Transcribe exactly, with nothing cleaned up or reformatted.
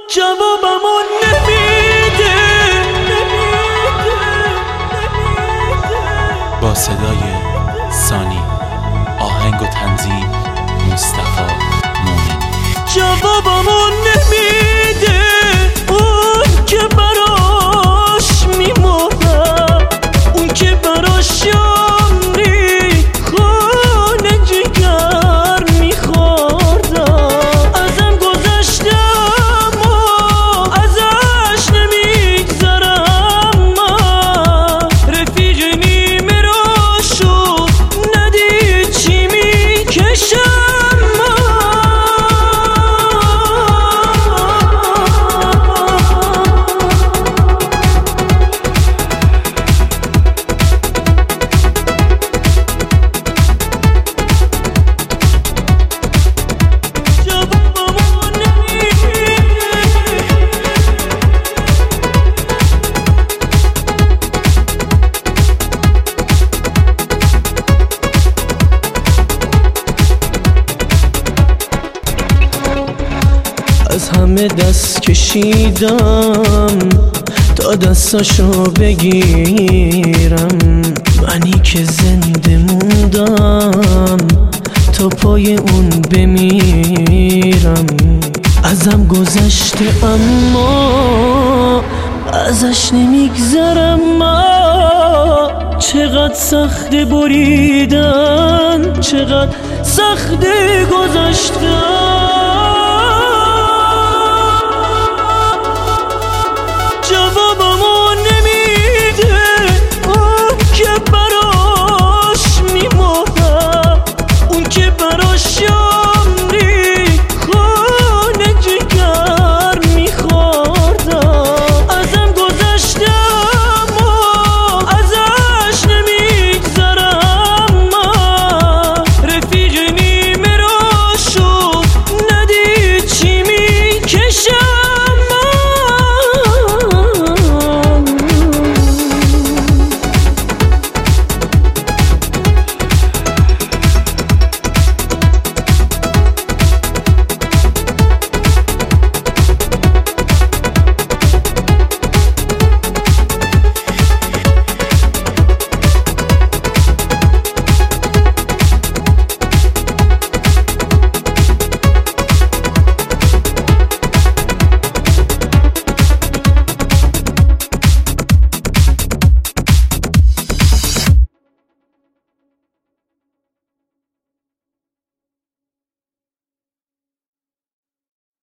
جوابمو نمیده. با صدای سانی، آهنگ و تنظیم مصطفی مومنی. جوابمو نمیده اون که براش میمردم، اون که براش عمری خون جگر میخوردم. ازم گذشتم و ازش نمیگذرم، من رفیق نیمه را شد ندید چی میکشم. از همه دست کشیدم تا دستاشو بگیرم، منی که زنده موندم تا پای اون بمیرم. ازم گذشته اما ازش نمیگذرم، چقدر سخت بریدن، چقدر سخت گذشتن.